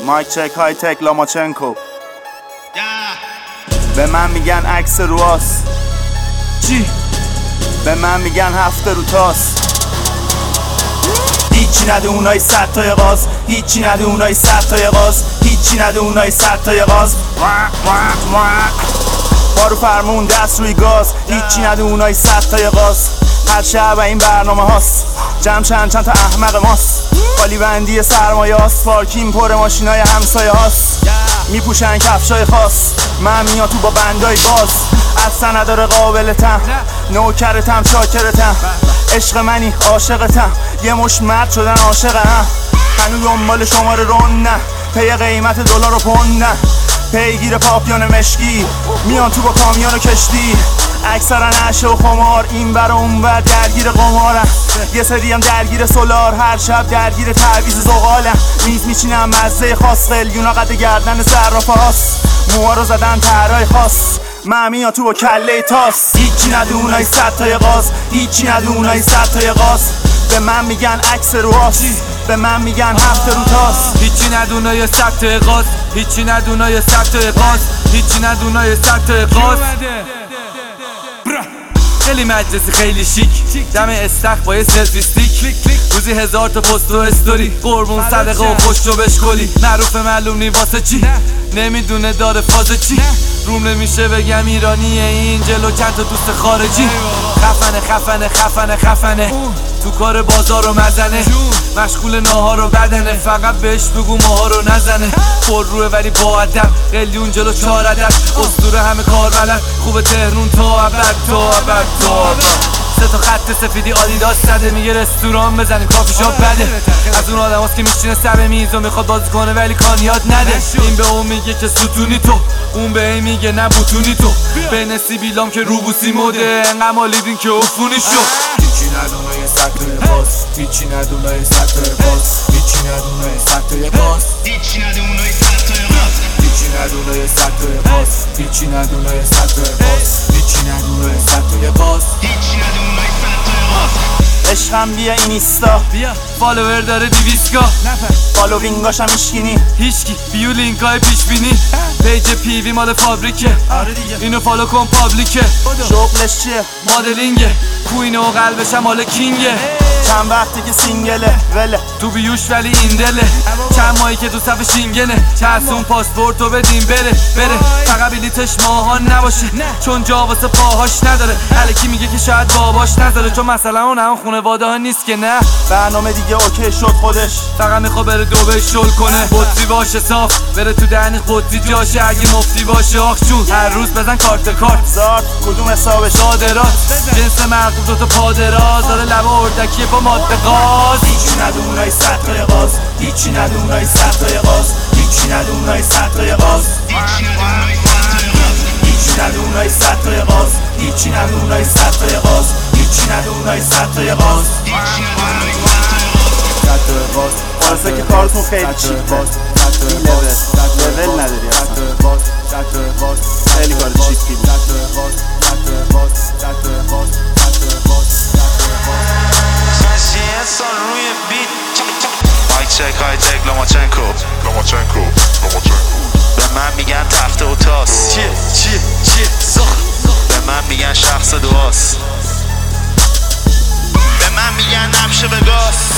مایک چک های تک لاماچنکو. به من میگن عکس رواس چی؟ به من میگن هفته رو تاس. هیچی نده اونای 100 تای غاز، هیچی نده اونای 100 تای غاز، هیچی نده اونای 100 تای غاز. بارو فرمون دست روی گاز، هیچی نده اونای 100 تای غاز. هر شب این برنامه هاست، جمع چند تا احمق ماست. خالی بندی سرمایه هاست، پارکین پر ماشینای همسایه هاست. میپوشن کفشای خاص، من میاد تو با بندای باز. اصلا نداره قابلتم، نوکرتم شاکرتم. عشق منی عاشقتم، یه مش مرد شدن عاشقم. هنو دنبال شماره رون نه، پی قیمت دلار و پوند نه. پیگیر پاپیون مشکی، میان تو با کامیون و کشتی. اکثرا عشه و خمار، این بر و اون بر درگیر قمارم. یه سری هم درگیر سولار، هر شب درگیر تعویض زغالم. میز میچینم مزه خاص، قلیونا قد گردن صرافه هاست. موها رو زدن طرای خاص، من میان تو با کله تاس. هیچی نده اونای 100 تای غاز، هیچی نده اونای 100 تای غاز. به من میگن عکس رواس، به من میگن هفته رو تاس. هیچی ندونای 100 تای غاز، هیچی ندونای 100 تای غاز، هیچی ندونای 100 تای غاز. خیلی مجلسی خیلی شیک، دم استخ با یه سلفی استیک. روزی 1000 تا پست و استوری، قربون صدقه و خوش رو بشکلی. معروف معلوم نی واسه چی، نمیدونه داره فاز چی. روم نمیشه بگم ایرانیه این جلو چند تا دوست خارجی. خفنه خفنه خفنه خفنه، تو کار بازار رو مزنه. مشغول ناهار و بدنه، فقط بهش بگو ماها رو نزنه. پر روه ولی با ادب، قلیون جلو 4 عدد. اسطوره همه کار بلد، خوب تهرون تا ابد تا ابد تا ابد. 3 تا خط سفیدی آدیداس زده، میگه رستوران بزنیم کافی شاپ بده. از اون آدم هست که میشینه سر میز و میخواد بازی کنه ولی کان یاد نده. این به اون میگه که ستونی تو، اون به این میگه نه بوتونی تو. بین سیبیلام که روبوسی مده، انقدر مالیدین که افونی شد. هیچی ندونای 100 تای غاز، هیچی ندونای 100 تای غاز، هیچی ندونای 100 تای غاز، هیچی ندونای 100 تای غاز، هیچی ندونای 100 تای غاز، هیچی ندونای 100 تای غاز، هیچی ندونای 100 تای غاز، هیچی ندونای 100 تای غاز. عشقم بیا اینستا، بیا فالوور داره 200 کا، فالوینگاشم میشکنی. هیچکی بیو لینکای پیش بینی. پیج پیوی مال فابریکه، اینو فالو کن پابلیکه. شغلش چیه؟ مدلینگه، کوینه و قلبش هم مال کینگه. چند وقتی که سینگله وله تو بیوش ولی این دله، چند ماهی که تو صف شینگنه. چسون پاسپورتو بدیم بره فقط بلیتش ماهان نباشه، چون جا واسه پاهاش نداره. الکی میگه که شاید باباش نذاره، چون مثلا اون هم خونواده ها نیست که نه. برنامه دیگه اوکی شد خودش، فقط میخوا بره دبی شل کنه. بطری باشه صاف، بره تو دهن قطی جاشه. اگه مفتی باشه آخ جون، هر روز بزن کارت زارد کدوم حسابش؟ صادرات جنس مرغوب دوتا پادراز، داره لبه اردکیه با ماده غاز. هیچی نده اونای 100 تای غاز، هیچی نده اونای 100 تای غاز، هیچی نده اونای 100 تای غاز، هیچی نده اونای 100 تای غاز، هیچی نده اونای 100 تای غاز، هیچی نده اونای 100 تای غاز. واسه که کارتون خیلی چیپه، این لول نداری اصلا، خیلی کار چیپی بود. مایک چک های تک لاماچنکو. به من میگن تفته و تاس، به من میگن شخص دعاست، به من میگن نبشه به گاس.